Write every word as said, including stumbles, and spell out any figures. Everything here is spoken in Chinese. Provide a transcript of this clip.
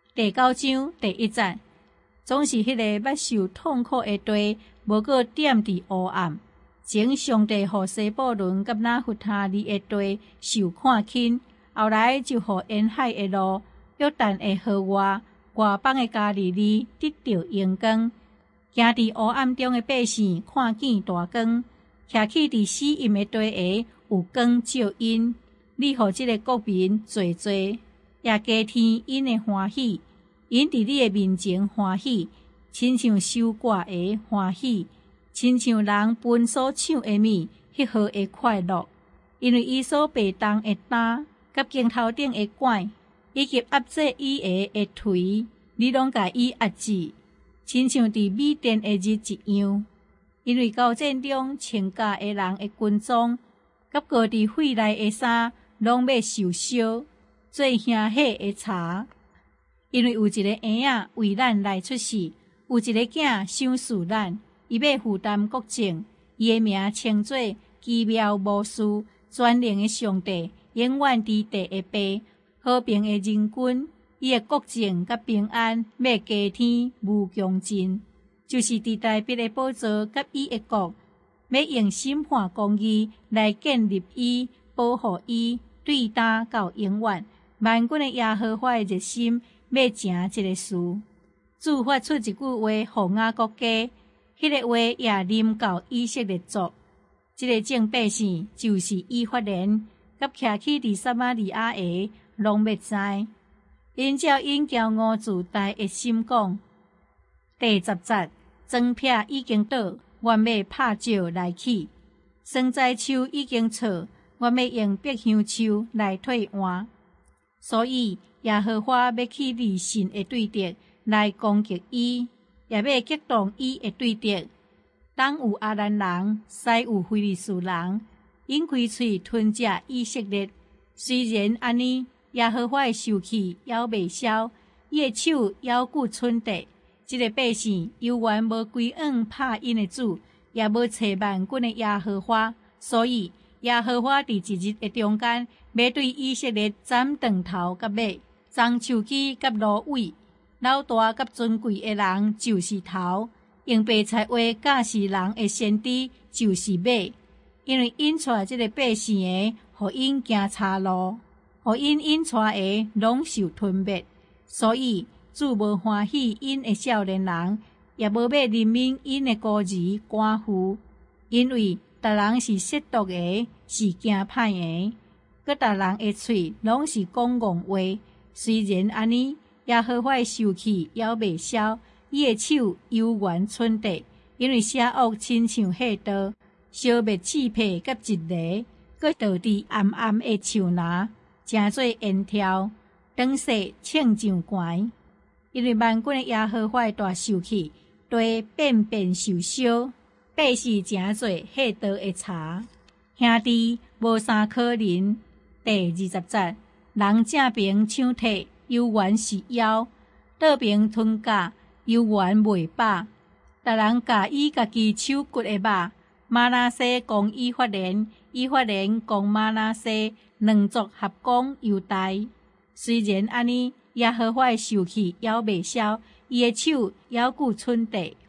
第九章第一节，总是迄个捌受痛苦的地，无过踮伫黑暗。前上帝互西布伦甲拿弗他利的地受看轻，后来就互沿海的路、约旦的河外、外邦的加利利得到阳光。行伫黑暗中的百姓看见大光，徛起伫死荫的地下有光照因。你互即个国民做做，也加添因的欢喜。因伫你的面前欢喜，亲像收割的欢喜，亲像人分所抢的米，迄号的快乐。因为伊所被动的担，甲镜头顶的管，以及压制伊的的锤，你拢甲伊压制，亲像伫米甸的日一样。因为交战中穿甲的人的军装，甲高伫血内的衫，拢要受烧，做兄血的茶。因为有一个婴仔为咱来出世，有一个囝想侍咱，伊要负担国政，伊的名称作奇妙无私、全能的上帝，永远伫第一辈，和平的人君。伊的国政甲平安要加添无穷尽，就是伫大笔的宝座甲伊的国，要用审判公义来建立伊，保护伊，对担到永远。万军的耶和华的热心。要成一个事，主发出一句话，互雅各家，迄个话也临到以色列族。这个众百姓就是以法莲，甲徛起伫撒玛利亚的，拢要知。因照因骄傲自大的心讲，第十节，装撇已经倒，我要拍照来起；生栽树已经错，我要用百香树来退换。所以耶和华要起利信的对敌来攻击伊，也要激动伊的对敌。东有阿兰人，西有非利士人，因开喙吞食以色列。虽然安尼，耶和华的受气犹未消，伊的手犹顾存地。这个百姓犹原无归往拍因的主，也无找万军的耶和华，所以耶和华伫一日的中间，要对以色列斩断头甲尾。棕树枝甲芦苇，老大甲尊贵的人就是头，用白菜话教示人的先知就是尾。因为因带这个百姓的，互因行岔路，互因因带的拢受吞灭，所以主无欢喜因的少年人，也无要怜悯因的孤儿寡妇，因为逐人是褻渎的，是惊歹的，佮逐人的喙拢是讲戆话。虽然安尼，耶和华的受气犹未消，伊的手犹原存地，因为邪恶亲像火刀，消灭刺皮甲一犁，佮倒伫暗暗的树林，诚做烟条，长势称上悬。因为万军的耶和华的大受气，地遍遍受烧，百姓诚做火刀的柴。兄弟无相可怜。第二十节。人正平抢摕，犹原是妖；倒平吞甲，犹原未饱。逐人甲伊家己手骨的肉。玛拿西讲以法莲，以法莲讲玛拿西，两族合讲犹大。虽然安尼，耶和华的受气犹未消，伊的手犹顾存地，